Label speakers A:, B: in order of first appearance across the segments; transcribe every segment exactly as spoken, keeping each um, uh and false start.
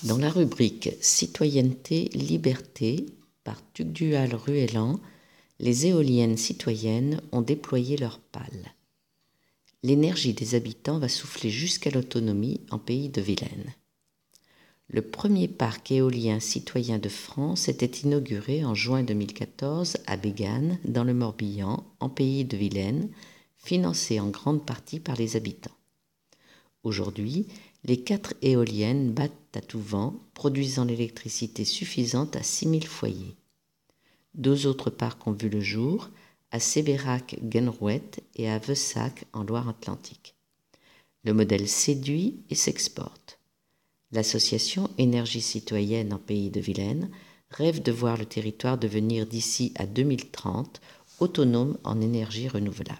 A: Dans la rubrique Citoyenneté, liberté, par Tugdual Ruellan, les éoliennes citoyennes ont déployé leurs pales. L'énergie des habitants va souffler jusqu'à l'autonomie en pays de Vilaine. Le premier parc éolien citoyen de France était inauguré en juin deux mille quatorze à Bégane, dans le Morbihan, en pays de Vilaine, financé en grande partie par les habitants. Aujourd'hui, les quatre éoliennes battent à tout vent, produisant l'électricité suffisante à six mille foyers. Deux autres parcs ont vu le jour, à Sévérac-Guenrouet et à Vesac en Loire-Atlantique. Le modèle séduit et s'exporte. L'association Énergie citoyenne en pays de Vilaine rêve de voir le territoire devenir d'ici à deux mille trente autonome en énergie renouvelable.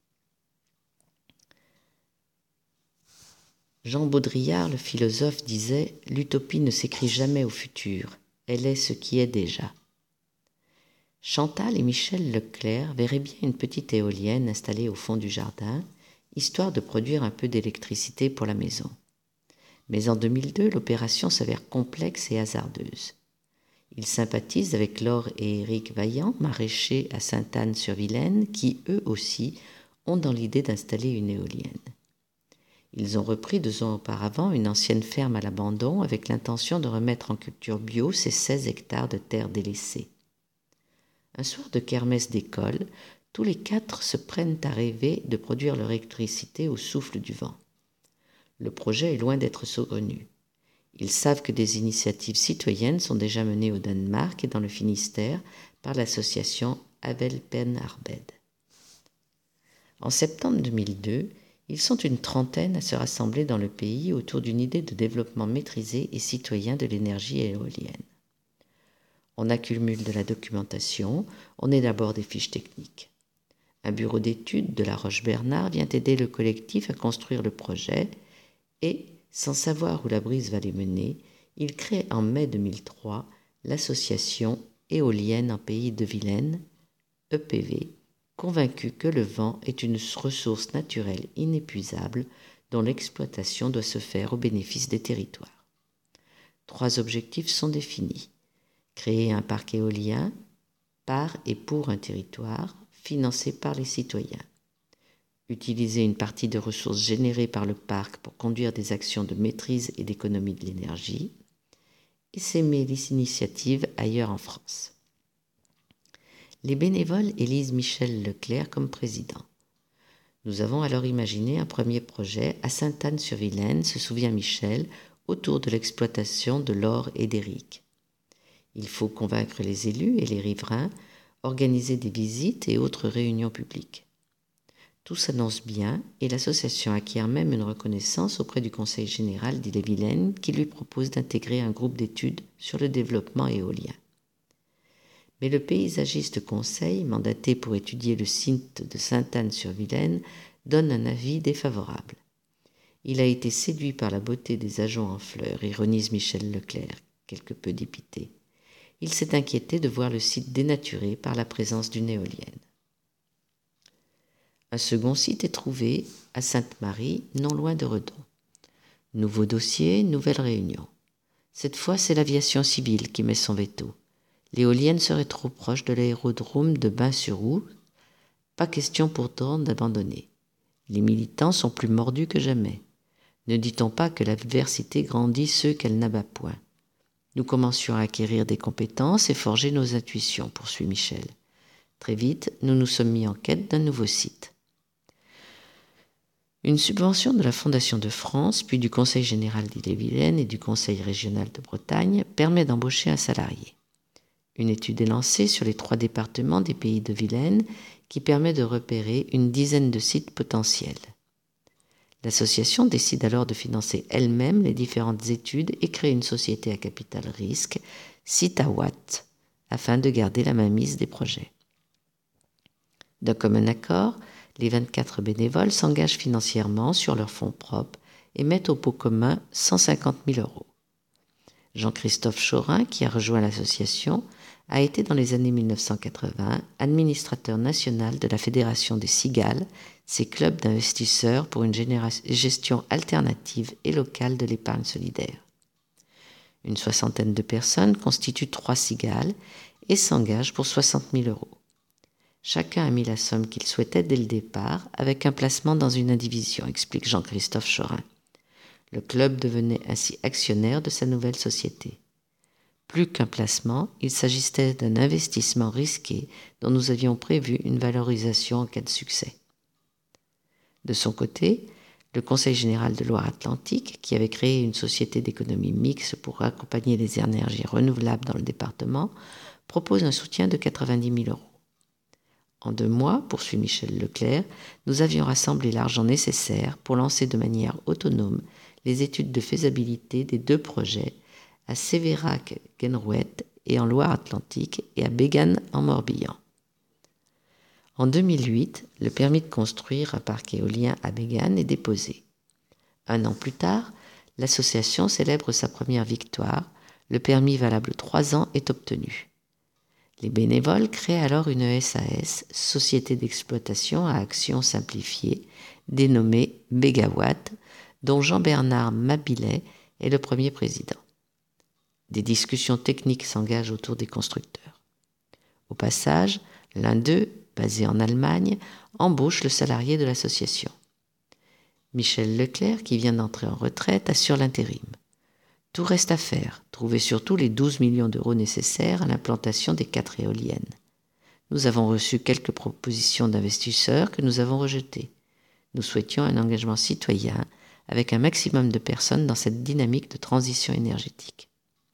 A: Jean Baudrillard, le philosophe, disait « L'utopie ne s'écrit jamais au futur, elle est ce qui est déjà ». Chantal et Michel Leclerc verraient bien une petite éolienne installée au fond du jardin, histoire de produire un peu d'électricité pour la maison. Mais en deux mille deux, l'opération s'avère complexe et hasardeuse. Ils sympathisent avec Laure et Éric Vaillant, maraîchers à Sainte-Anne-sur-Vilaine, qui, eux aussi, ont dans l'idée d'installer une éolienne. Ils ont repris deux ans auparavant une ancienne ferme à l'abandon avec l'intention de remettre en culture bio ces seize hectares de terre délaissée. Un soir de kermesse d'école, tous les quatre se prennent à rêver de produire leur électricité au souffle du vent. Le projet est loin d'être saugrenu. Ils savent que des initiatives citoyennes sont déjà menées au Danemark et dans le Finistère par l'association Avelpen Arbed. En septembre deux mille deux, ils sont une trentaine à se rassembler dans le pays autour d'une idée de développement maîtrisé et citoyen de l'énergie éolienne. On accumule de la documentation, on élabore des fiches techniques. Un bureau d'études de La Roche-Bernard vient aider le collectif à construire le projet et, sans savoir où la brise va les mener, il crée en mai deux mille trois l'association Éolienne en pays de Vilaine, E P V, convaincu que le vent est une ressource naturelle inépuisable dont l'exploitation doit se faire au bénéfice des territoires. Trois objectifs sont définis. Créer un parc éolien par et pour un territoire financé par les citoyens. Utiliser une partie de ressources générées par le parc pour conduire des actions de maîtrise et d'économie de l'énergie. Et s'aimer les initiatives ailleurs en France. Les bénévoles élisent Michel Leclerc comme président. Nous avons alors imaginé un premier projet à Sainte-Anne-sur-Vilaine, se souvient Michel, autour de l'exploitation de Laure et d'Éric. Il faut convaincre les élus et les riverains, organiser des visites et autres réunions publiques. Tout s'annonce bien et l'association acquiert même une reconnaissance auprès du Conseil général d'Ille-et-Vilaine qui lui propose d'intégrer un groupe d'études sur le développement éolien. Mais le paysagiste conseil, mandaté pour étudier le site de Sainte-Anne-sur-Vilaine, donne un avis défavorable. Il a été séduit par la beauté des ajoncs en fleurs, ironise Michel Leclerc, quelque peu dépité. Il s'est inquiété de voir le site dénaturé par la présence d'une éolienne. Un second site est trouvé à Sainte-Marie, non loin de Redon. Nouveau dossier, nouvelle réunion. Cette fois, c'est l'aviation civile qui met son veto. L'éolienne serait trop proche de l'aérodrome de Bain-sur-Ouse. Pas question pourtant d'abandonner. Les militants sont plus mordus que jamais. Ne dit-on pas que l'adversité grandit ceux qu'elle n'abat point? Nous commencions à acquérir des compétences et forger nos intuitions, poursuit Michel. Très vite, nous nous sommes mis en quête d'un nouveau site. Une subvention de la Fondation de France, puis du Conseil général d'Ille-et-Vilaine et du Conseil régional de Bretagne permet d'embaucher un salarié. Une étude est lancée sur les trois départements des pays de Vilaine qui permet de repérer une dizaine de sites potentiels. L'association décide alors de financer elle-même les différentes études et crée une société à capital risque, Citawatt, afin de garder la mainmise des projets. D'un commun accord, les vingt-quatre bénévoles s'engagent financièrement sur leurs fonds propres et mettent au pot commun cent cinquante mille euros. Jean-Christophe Chorin, qui a rejoint l'association, a été dans les années mille neuf cent quatre-vingts administrateur national de la Fédération des Cigales, ces clubs d'investisseurs pour une gestion alternative et locale de l'épargne solidaire. Une soixantaine de personnes constituent trois cigales et s'engagent pour soixante mille euros. Chacun a mis la somme qu'il souhaitait dès le départ, avec un placement dans une indivision, explique Jean-Christophe Chorin. Le club devenait ainsi actionnaire de sa nouvelle société. Plus qu'un placement, il s'agissait d'un investissement risqué dont nous avions prévu une valorisation en cas de succès. De son côté, le Conseil général de Loire-Atlantique, qui avait créé une société d'économie mixte pour accompagner les énergies renouvelables dans le département, propose un soutien de quatre-vingt-dix mille euros. En deux mois, poursuit Michel Leclerc, nous avions rassemblé l'argent nécessaire pour lancer de manière autonome les études de faisabilité des deux projets à Sévérac-Guenrouet et en Loire-Atlantique et à Bégane en Morbihan. En deux mille huit, le permis de construire un parc éolien à Bégane est déposé. Un an plus tard, l'association célèbre sa première victoire. Le permis valable trois ans est obtenu. Les bénévoles créent alors une S A S, Société d'exploitation à action simplifiée, dénommée Bégawatt, dont Jean-Bernard Mabilet est le premier président. Des discussions techniques s'engagent autour des constructeurs. Au passage, l'un d'eux, basé en Allemagne, embauche le salarié de l'association. Michel Leclerc, qui vient d'entrer en retraite, assure l'intérim. Tout reste à faire, trouver surtout les douze millions d'euros nécessaires à l'implantation des quatre éoliennes. Nous avons reçu quelques propositions d'investisseurs que nous avons rejetées. Nous souhaitions un engagement citoyen avec un maximum de personnes dans cette dynamique de transition énergétique.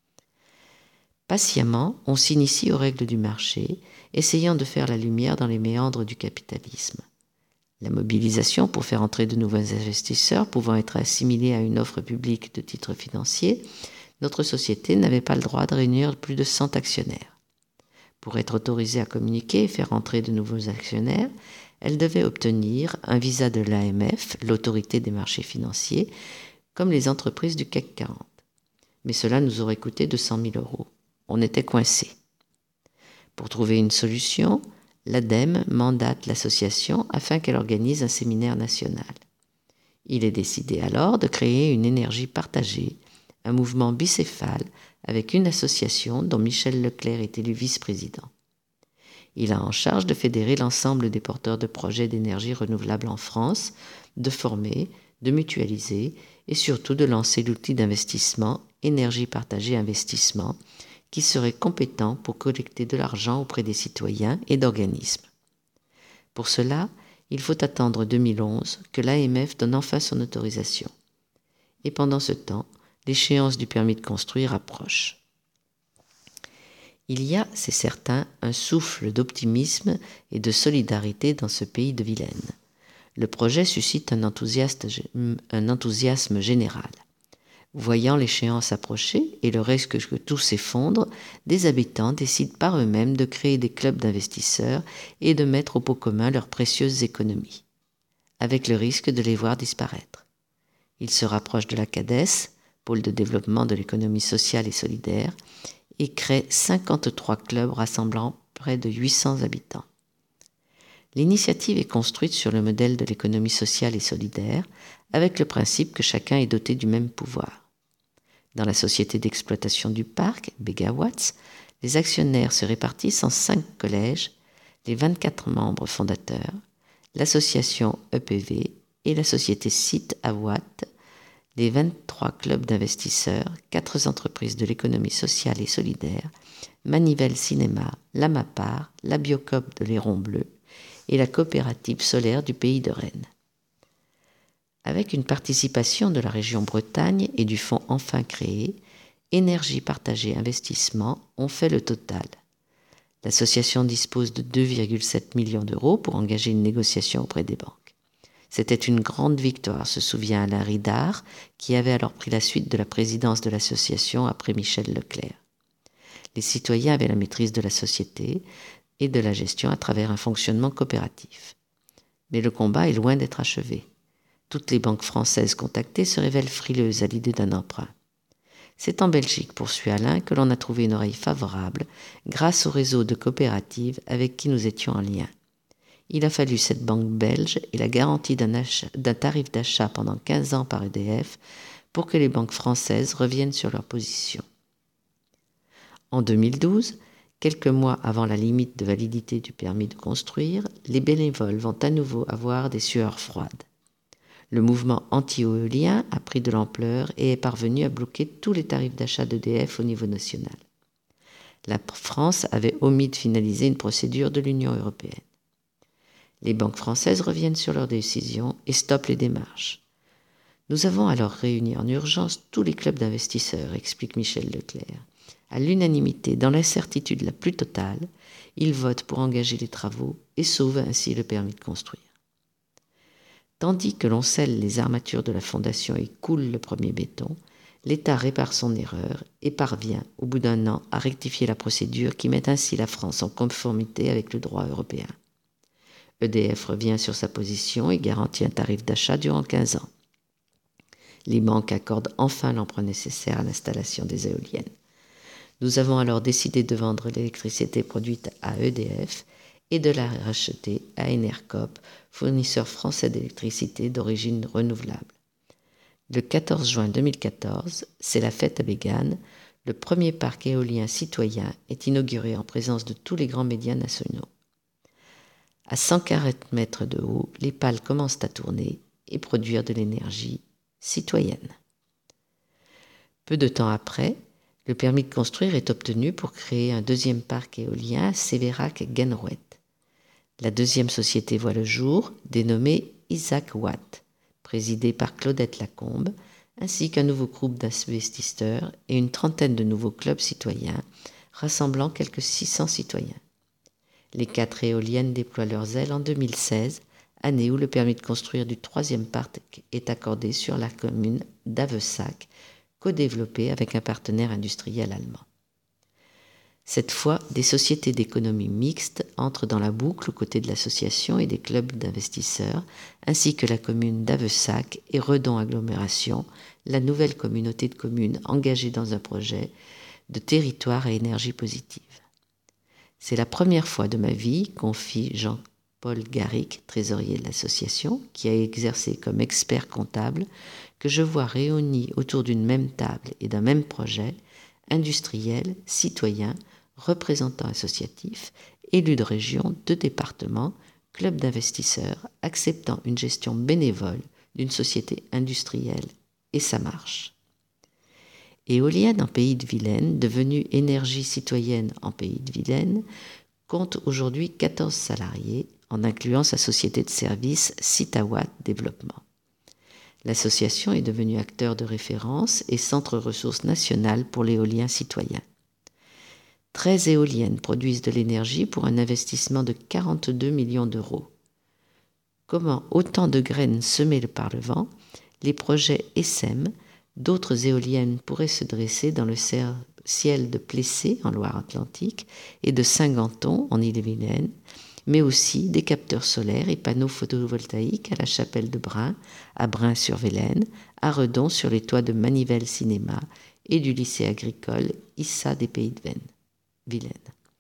A: Patiemment, on s'initie aux règles du marché, essayant de faire la lumière dans les méandres du capitalisme. La mobilisation pour faire entrer de nouveaux investisseurs pouvant être assimilée à une offre publique de titres financiers, notre société n'avait pas le droit de réunir plus de cent actionnaires. Pour être autorisée à communiquer et faire entrer de nouveaux actionnaires, elle devait obtenir un visa de l'A M F, l'autorité des marchés financiers, comme les entreprises du C A C quarante. Mais cela nous aurait coûté deux cent mille euros. On était coincés. Pour trouver une solution, l'ADEME mandate l'association afin qu'elle organise un séminaire national. Il est décidé alors de créer une énergie partagée, un mouvement bicéphale avec une association dont Michel Leclerc est élu vice-président. Il a en charge de fédérer l'ensemble des porteurs de projets d'énergie renouvelable en France, de former, de mutualiser et surtout de lancer l'outil d'investissement Énergie partagée investissement, qui serait compétent pour collecter de l'argent auprès des citoyens et d'organismes. Pour cela, il faut attendre deux mille onze que l'A M F donne enfin son autorisation. Et pendant ce temps, l'échéance du permis de construire approche. Il y a, c'est certain, un souffle d'optimisme et de solidarité dans ce pays de Vilaine. Le projet suscite un enthousiasme, un enthousiasme général. Voyant l'échéance approcher et le risque que tout s'effondre, des habitants décident par eux-mêmes de créer des clubs d'investisseurs et de mettre au pot commun leurs précieuses économies, avec le risque de les voir disparaître. Ils se rapprochent de la CADES, pôle de développement de l'économie sociale et solidaire, et créent cinquante-trois clubs rassemblant près de huit cents habitants. L'initiative est construite sur le modèle de l'économie sociale et solidaire, avec le principe que chacun est doté du même pouvoir. Dans la société d'exploitation du parc, Bégawatts, les actionnaires se répartissent en cinq collèges, les vingt-quatre membres fondateurs, l'association E P V et la société Site à Watt, les vingt-trois clubs d'investisseurs, quatre entreprises de l'économie sociale et solidaire, Manivelle Cinéma, la Mapar, la Biocoop de l'Héron Bleu et la coopérative solaire du pays de Rennes. Avec une participation de la région Bretagne et du fonds enfin créé, Énergie partagée investissement ont fait le total. L'association dispose de deux virgule sept millions d'euros pour engager une négociation auprès des banques. C'était une grande victoire, se souvient Alain Ridard, qui avait alors pris la suite de la présidence de l'association après Michel Leclerc. Les citoyens avaient la maîtrise de la société et de la gestion à travers un fonctionnement coopératif. Mais le combat est loin d'être achevé. Toutes les banques françaises contactées se révèlent frileuses à l'idée d'un emprunt. C'est en Belgique, poursuit Alain, que l'on a trouvé une oreille favorable grâce au réseau de coopératives avec qui nous étions en lien. Il a fallu cette banque belge et la garantie d'un, achat, d'un tarif d'achat pendant quinze ans par E D F pour que les banques françaises reviennent sur leur position. En deux mille douze, quelques mois avant la limite de validité du permis de construire, les bénévoles vont à nouveau avoir des sueurs froides. Le mouvement anti-éolien a pris de l'ampleur et est parvenu à bloquer tous les tarifs d'achat d'E D F au niveau national. La France avait omis de finaliser une procédure de l'Union européenne. Les banques françaises reviennent sur leurs décisions et stoppent les démarches. Nous avons alors réuni en urgence tous les clubs d'investisseurs, explique Michel Leclerc. À l'unanimité, dans l'incertitude la plus totale, ils votent pour engager les travaux et sauvent ainsi le permis de construire. Tandis que l'on scelle les armatures de la fondation et coule le premier béton, l'État répare son erreur et parvient, au bout d'un an, à rectifier la procédure qui met ainsi la France en conformité avec le droit européen. E D F revient sur sa position et garantit un tarif d'achat durant quinze ans. Les banques accordent enfin l'emprunt nécessaire à l'installation des éoliennes. Nous avons alors décidé de vendre l'électricité produite à E D F et de la racheter à Enercop, fournisseur français d'électricité d'origine renouvelable. Le quatorze juin deux mille quatorze, c'est la fête à Bégane. Le premier parc éolien citoyen est inauguré en présence de tous les grands médias nationaux. À cent quarante mètres de haut, les pales commencent à tourner et produire de l'énergie citoyenne. Peu de temps après, le permis de construire est obtenu pour créer un deuxième parc éolien à Sévérac-Guenrouet. La deuxième société voit le jour, dénommée Isaac Watt, présidée par Claudette Lacombe, ainsi qu'un nouveau groupe d'investisseurs et une trentaine de nouveaux clubs citoyens, rassemblant quelques six cents citoyens. Les quatre éoliennes déploient leurs ailes en deux mille seize, année où le permis de construire du troisième parc est accordé sur la commune d'Avessac, co-développé avec un partenaire industriel allemand. Cette fois, des sociétés d'économie mixte entrent dans la boucle aux côtés de l'association et des clubs d'investisseurs, ainsi que la commune d'Avessac et Redon Agglomération, la nouvelle communauté de communes engagée dans un projet de territoire à énergie positive. C'est la première fois de ma vie, confie Jean-Paul Garric, trésorier de l'association, qui a exercé comme expert comptable, que je vois réunis autour d'une même table et d'un même projet, industriels, citoyens, représentants associatifs, élus de région, de départements, clubs d'investisseurs, acceptant une gestion bénévole d'une société industrielle, et ça marche. Éolienne en Pays de Vilaine, devenue Énergie citoyenne en Pays de Vilaine, compte aujourd'hui quatorze salariés, en incluant sa société de services Citawatt Développement. L'association est devenue acteur de référence et centre ressources national pour l'éolien citoyen. treize éoliennes produisent de l'énergie pour un investissement de quarante-deux millions d'euros. Comment autant de graines semées par le vent, les projets E S E M, d'autres éoliennes pourraient se dresser dans le ciel de Plessé en Loire-Atlantique et de Saint-Ganton en Ille-et-Vilaine, mais aussi des capteurs solaires et panneaux photovoltaïques à la Chapelle de Brun, à Brun-sur-Vilaine, à Redon sur les toits de Manivelle Cinéma et du lycée agricole Issa des Pays de Vilaine.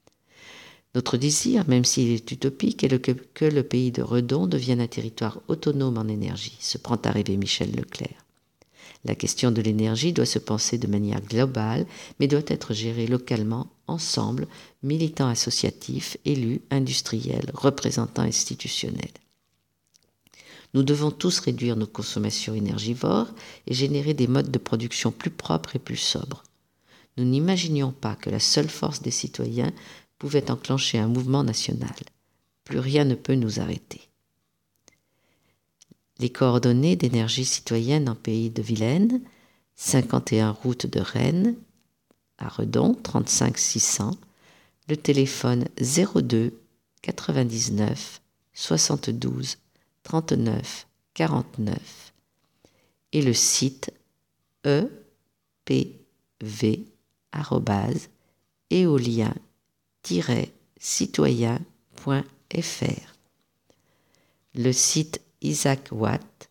A: Notre désir, même s'il est utopique, est que, que le pays de Redon devienne un territoire autonome en énergie, se prend à rêver Michel Leclerc. La question de l'énergie doit se penser de manière globale, mais doit être gérée localement, ensemble, militants associatifs, élus, industriels, représentants institutionnels. Nous devons tous réduire nos consommations énergivores et générer des modes de production plus propres et plus sobres. Nous n'imaginions pas que la seule force des citoyens pouvait enclencher un mouvement national. Plus rien ne peut nous arrêter. Les coordonnées d'Énergie citoyenne en Pays de Vilaine, cinquante et un route de Rennes, à Redon, trente-cinq six cents, le téléphone zéro deux quatre-vingt-dix-neuf soixante-douze trente-neuf quarante-neuf et le site e p v arobase éolien tiret citoyen point f r. Le site Isaac Watt,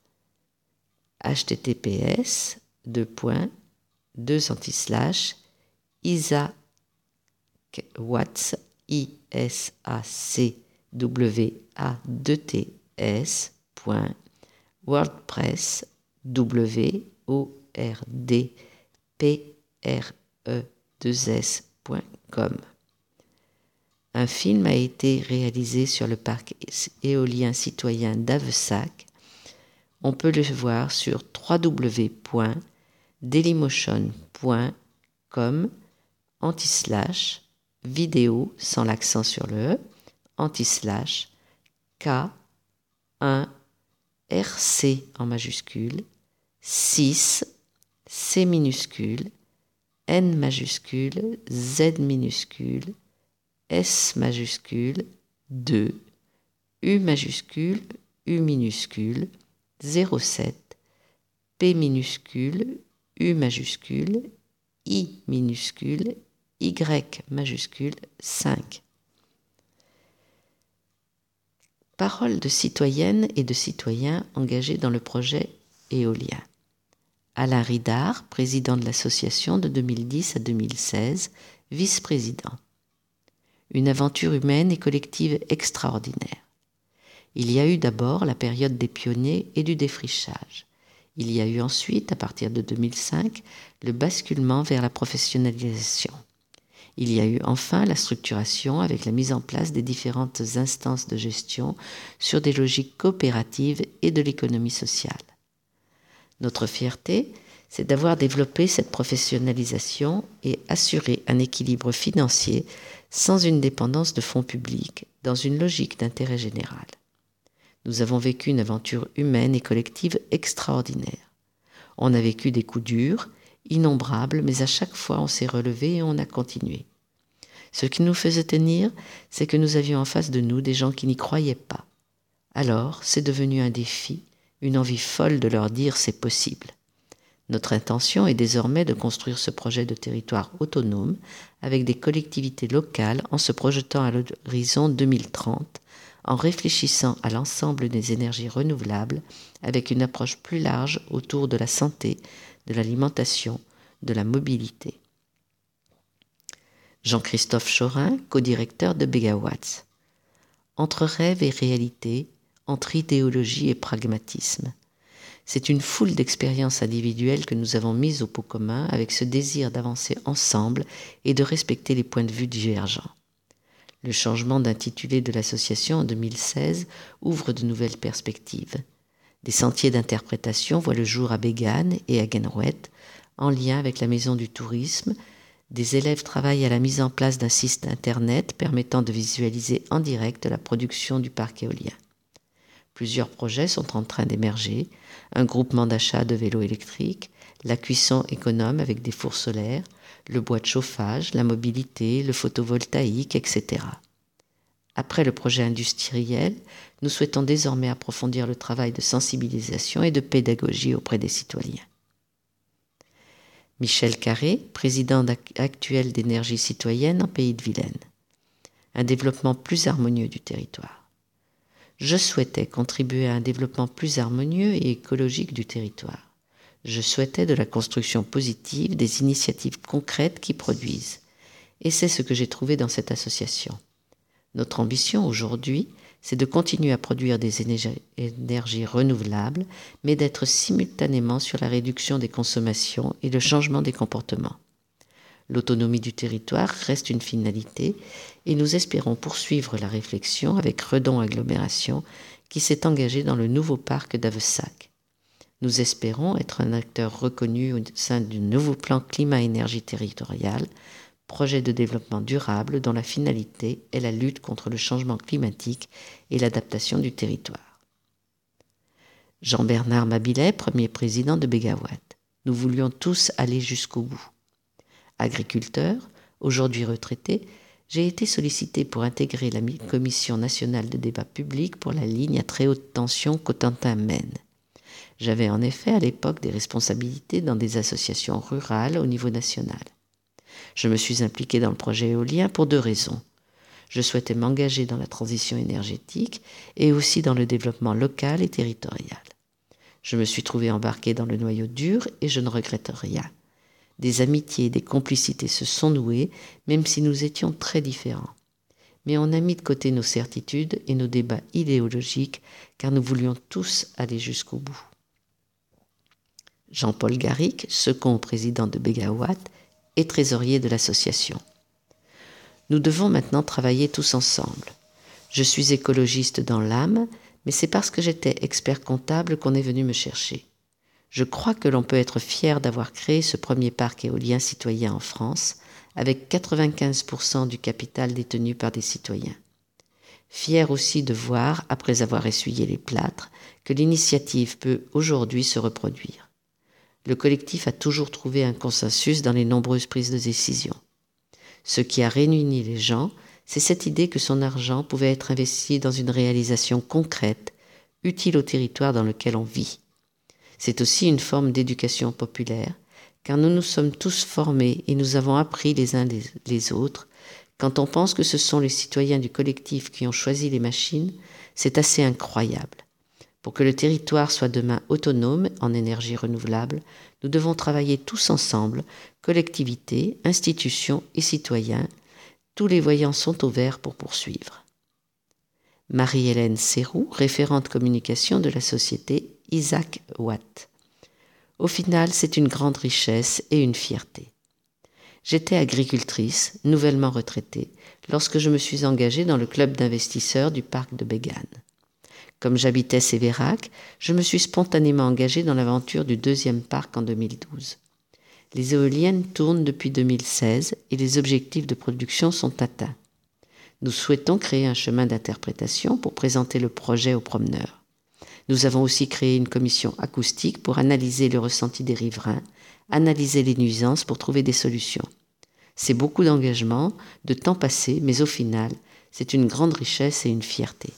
A: https deux points deux anti-slash Isaac Watts I S A C W A deux T S point wordpress W O R D P R E deux S point com. Un film a été réalisé sur le parc éolien citoyen d'Avessac. On peut le voir sur w w w point dailymotion point com anti-slash vidéo sans l'accent sur le E anti-slash K un R C en majuscule six C minuscule N majuscule Z minuscule S majuscule deux U majuscule U minuscule zéro sept P minuscule U majuscule I minuscule Y majuscule cinq. Paroles de citoyennes et de citoyens engagés dans le projet éolien. Alain Ridard, président de l'association de deux mille dix à deux mille seize, vice-président. Une aventure humaine et collective extraordinaire. Il y a eu d'abord la période des pionniers et du défrichage. Il y a eu ensuite, à partir de deux mille cinq, le basculement vers la professionnalisation. Il y a eu enfin la structuration avec la mise en place des différentes instances de gestion sur des logiques coopératives et de l'économie sociale. Notre fierté, c'est d'avoir développé cette professionnalisation et assuré un équilibre financier sans une dépendance de fonds publics, dans une logique d'intérêt général. Nous avons vécu une aventure humaine et collective extraordinaire. On a vécu des coups durs, innombrables, mais à chaque fois on s'est relevé et on a continué. Ce qui nous faisait tenir, c'est que nous avions en face de nous des gens qui n'y croyaient pas. Alors, c'est devenu un défi, une envie folle de leur dire c'est possible. Notre intention est désormais de construire ce projet de territoire autonome avec des collectivités locales en se projetant à l'horizon deux mille trente, en réfléchissant à l'ensemble des énergies renouvelables avec une approche plus large autour de la santé, de l'alimentation, de la mobilité. Jean-Christophe Chorin, co-directeur de Begawatts. Entre rêve et réalité, entre idéologie et pragmatisme. C'est une foule d'expériences individuelles que nous avons mises au pot commun avec ce désir d'avancer ensemble et de respecter les points de vue divergents. Le changement d'intitulé de l'association en deux mille seize ouvre de nouvelles perspectives. Des sentiers d'interprétation voient le jour à Bégane et à Guenrouet, en lien avec la Maison du Tourisme. Des élèves travaillent à la mise en place d'un site internet permettant de visualiser en direct la production du parc éolien. Plusieurs projets sont en train d'émerger, un groupement d'achat de vélos électriques, la cuisson économe avec des fours solaires, le bois de chauffage, la mobilité, le photovoltaïque, et cetera. Après le projet industriel, nous souhaitons désormais approfondir le travail de sensibilisation et de pédagogie auprès des citoyens. Michel Carré, président actuel d'Énergie citoyenne en Pays de Vilaine. Un développement plus harmonieux du territoire. Je souhaitais contribuer à un développement plus harmonieux et écologique du territoire. Je souhaitais de la construction positive, des initiatives concrètes qui produisent. Et c'est ce que j'ai trouvé dans cette association. Notre ambition aujourd'hui, c'est de continuer à produire des énergies, énergies renouvelables, mais d'être simultanément sur la réduction des consommations et le changement des comportements. L'autonomie du territoire reste une finalité et nous espérons poursuivre la réflexion avec Redon Agglomération qui s'est engagé dans le nouveau parc d'Avessac. Nous espérons être un acteur reconnu au sein du nouveau plan climat-énergie territorial, projet de développement durable dont la finalité est la lutte contre le changement climatique et l'adaptation du territoire. Jean-Bernard Mabilet, premier président de Begawatts. Nous voulions tous aller jusqu'au bout. Agriculteur, aujourd'hui retraité, j'ai été sollicité pour intégrer la Commission nationale de débat public pour la ligne à très haute tension Cotentin-Maine. J'avais en effet à l'époque des responsabilités dans des associations rurales au niveau national. Je me suis impliqué dans le projet éolien pour deux raisons. Je souhaitais m'engager dans la transition énergétique et aussi dans le développement local et territorial. Je me suis trouvé embarqué dans le noyau dur et je ne regrette rien. Des amitiés et des complicités se sont nouées, même si nous étions très différents. Mais on a mis de côté nos certitudes et nos débats idéologiques, car nous voulions tous aller jusqu'au bout. Jean-Paul Garric, second président de Begawatts et trésorier de l'association. Nous devons maintenant travailler tous ensemble. Je suis écologiste dans l'âme, mais c'est parce que j'étais expert comptable qu'on est venu me chercher. Je crois que l'on peut être fier d'avoir créé ce premier parc éolien citoyen en France, avec quatre-vingt-quinze pour cent du capital détenu par des citoyens. Fier aussi de voir, après avoir essuyé les plâtres, que l'initiative peut aujourd'hui se reproduire. Le collectif a toujours trouvé un consensus dans les nombreuses prises de décision. Ce qui a réuni les gens, c'est cette idée que son argent pouvait être investi dans une réalisation concrète, utile au territoire dans lequel on vit. C'est aussi une forme d'éducation populaire, car nous nous sommes tous formés et nous avons appris les uns les autres. Quand on pense que ce sont les citoyens du collectif qui ont choisi les machines, c'est assez incroyable. Pour que le territoire soit demain autonome en énergie renouvelable, nous devons travailler tous ensemble, collectivités, institutions et citoyens. Tous les voyants sont au vert pour poursuivre. Marie-Hélène Serroux, référente communication de la société Isaac Watt. Au final, c'est une grande richesse et une fierté. J'étais agricultrice, nouvellement retraitée, lorsque je me suis engagée dans le club d'investisseurs du parc de Bégane. Comme j'habitais Sévérac, je me suis spontanément engagée dans l'aventure du deuxième parc en deux mille douze. Les éoliennes tournent depuis deux mille seize et les objectifs de production sont atteints. Nous souhaitons créer un chemin d'interprétation pour présenter le projet aux promeneurs. Nous avons aussi créé une commission acoustique pour analyser le ressenti des riverains, analyser les nuisances pour trouver des solutions. C'est beaucoup d'engagement, de temps passé, mais au final, c'est une grande richesse et une fierté.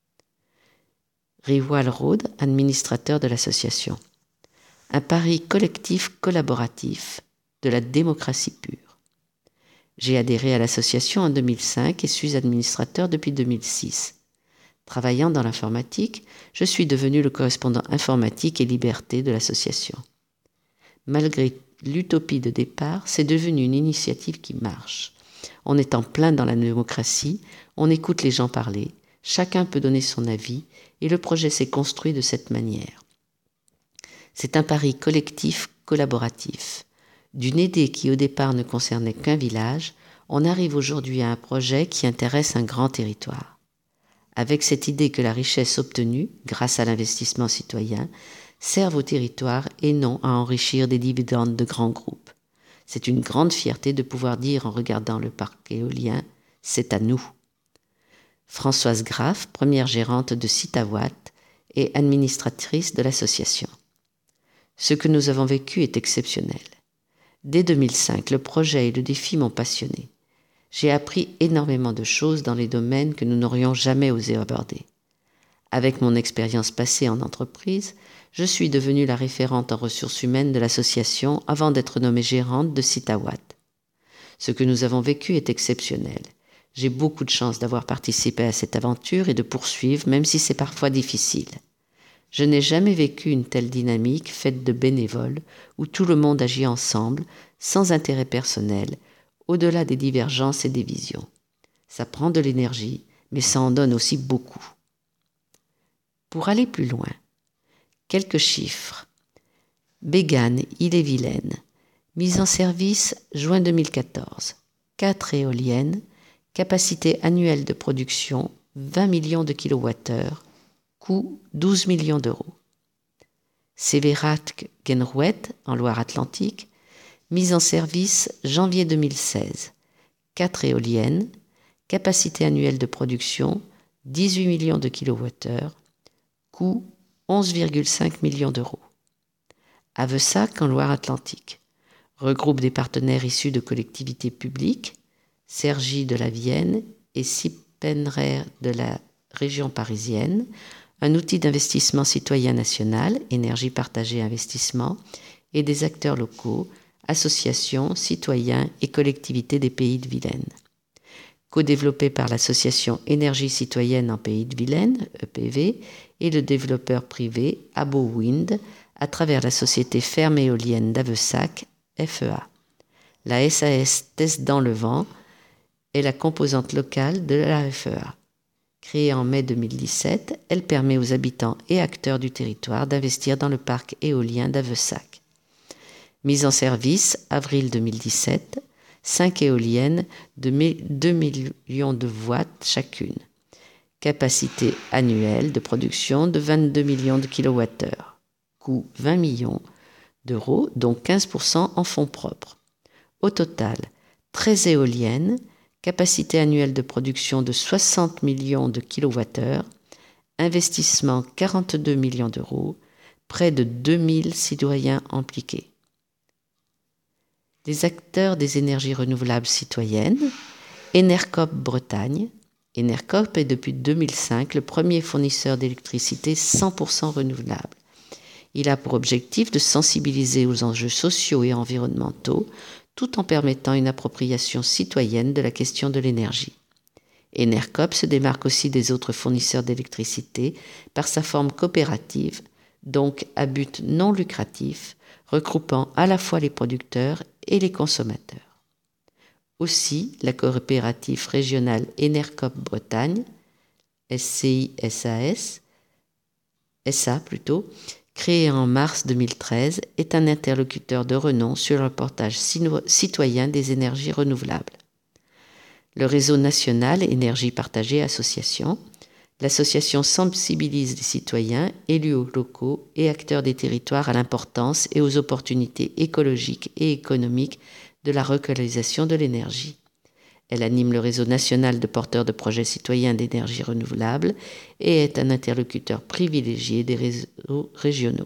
A: Riwal Rode, administrateur de l'association. Un pari collectif collaboratif de la démocratie pure. J'ai adhéré à l'association en deux mille cinq et suis administrateur depuis deux mille six. Travaillant dans l'informatique, je suis devenu le correspondant informatique et liberté de l'association. Malgré l'utopie de départ, c'est devenu une initiative qui marche. On est en plein dans la démocratie, on écoute les gens parler, chacun peut donner son avis et le projet s'est construit de cette manière. C'est un pari collectif collaboratif. D'une idée qui au départ ne concernait qu'un village, on arrive aujourd'hui à un projet qui intéresse un grand territoire. Avec cette idée que la richesse obtenue, grâce à l'investissement citoyen, serve au territoire et non à enrichir des dividendes de grands groupes. C'est une grande fierté de pouvoir dire en regardant le parc éolien « c'est à nous ». Françoise Graff, première gérante de Citawatt et administratrice de l'association. Ce que nous avons vécu est exceptionnel. Dès deux mille cinq, le projet et le défi m'ont passionné. J'ai appris énormément de choses dans les domaines que nous n'aurions jamais osé aborder. Avec mon expérience passée en entreprise, je suis devenue la référente en ressources humaines de l'association avant d'être nommée gérante de Citawatt. Ce que nous avons vécu est exceptionnel. J'ai beaucoup de chance d'avoir participé à cette aventure et de poursuivre, même si c'est parfois difficile. Je n'ai jamais vécu une telle dynamique faite de bénévoles, où tout le monde agit ensemble, sans intérêt personnel, au-delà des divergences et des visions. Ça prend de l'énergie, mais ça en donne aussi beaucoup. Pour aller plus loin, quelques chiffres. Bégane, Ille-et-Vilaine. Mise en service, juin deux mille quatorze. quatre éoliennes, capacité annuelle de production, vingt millions de kilowattheures, coût douze millions d'euros. Sévérac-Genrouet, en Loire-Atlantique, mise en service janvier deux mille seize. quatre éoliennes, capacité annuelle de production, dix-huit millions de kilowattheures, coût onze virgule cinq millions d'euros. Avessac, en Loire-Atlantique, regroupe des partenaires issus de collectivités publiques, Cergy de la Vienne et Sipenrer de la région parisienne, un outil d'investissement citoyen national, énergie partagée investissement, et des acteurs locaux, associations, citoyens et collectivités des Pays de Vilaine. Co-développé par l'association Énergie citoyenne en Pays de Vilaine, E P V, et le développeur privé Abo Wind, à travers la société Ferme éolienne d'Avessac, F E A. La S A S Test dans le vent est la composante locale de la F E A. Créée en mai deux mille dix-sept, elle permet aux habitants et acteurs du territoire d'investir dans le parc éolien d'Avessac. Mise en service, avril deux mille dix-sept, cinq éoliennes de deux millions de watts chacune. Capacité annuelle de production de vingt-deux millions de kilowattheures. Coût vingt millions d'euros, dont quinze pour cent en fonds propres. Au total, treize éoliennes, capacité annuelle de production de soixante millions de kilowattheures, investissement quarante-deux millions d'euros, près de deux mille citoyens impliqués. Des acteurs des énergies renouvelables citoyennes, Enercop Bretagne. Enercop est depuis deux mille cinq le premier fournisseur d'électricité cent pour cent renouvelable. Il a pour objectif de sensibiliser aux enjeux sociaux et environnementaux tout en permettant une appropriation citoyenne de la question de l'énergie. Enercop se démarque aussi des autres fournisseurs d'électricité par sa forme coopérative, donc à but non lucratif, regroupant à la fois les producteurs et les consommateurs. Aussi, la coopérative régionale Enercop Bretagne, S C I S A S, S A plutôt, créée en mars deux mille treize, est un interlocuteur de renom sur le portage citoyen des énergies renouvelables. Le réseau national Énergie Partagée Association, l'association sensibilise les citoyens, élus locaux et acteurs des territoires à l'importance et aux opportunités écologiques et économiques de la relocalisation de l'énergie. Elle anime le réseau national de porteurs de projets citoyens d'énergie renouvelable et est un interlocuteur privilégié des réseaux régionaux.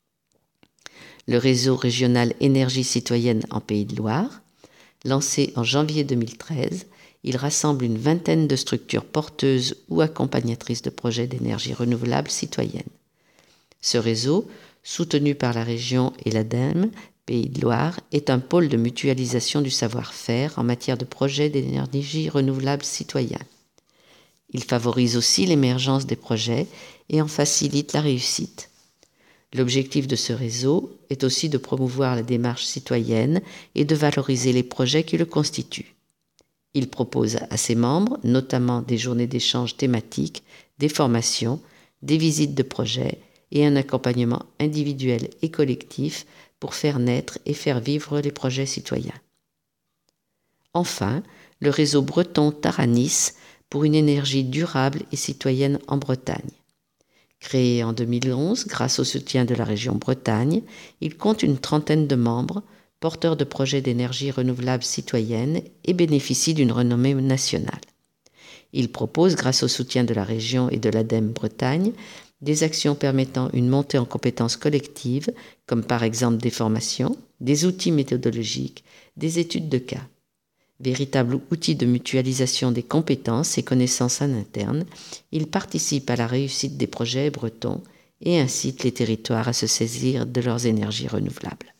A: Le réseau régional Énergie citoyenne en Pays de Loire, lancé en janvier deux mille treize, il rassemble une vingtaine de structures porteuses ou accompagnatrices de projets d'énergie renouvelable citoyenne. Ce réseau, soutenu par la région et l'ADEME, Pays de Loire, est un pôle de mutualisation du savoir-faire en matière de projets d'énergie renouvelable citoyens. Il favorise aussi l'émergence des projets et en facilite la réussite. L'objectif de ce réseau est aussi de promouvoir la démarche citoyenne et de valoriser les projets qui le constituent. Il propose à ses membres notamment des journées d'échange thématiques, des formations, des visites de projets et un accompagnement individuel et collectif pour faire naître et faire vivre les projets citoyens. Enfin, le réseau breton Taranis pour une énergie durable et citoyenne en Bretagne. Créé en deux mille onze grâce au soutien de la région Bretagne, il compte une trentaine de membres, porteurs de projets d'énergie renouvelable citoyenne et bénéficie d'une renommée nationale. Il propose, grâce au soutien de la région et de l'ADEME Bretagne, des actions permettant une montée en compétences collectives, comme par exemple des formations, des outils méthodologiques, des études de cas. Véritable outil de mutualisation des compétences et connaissances en interne, il participe à la réussite des projets bretons et incite les territoires à se saisir de leurs énergies renouvelables.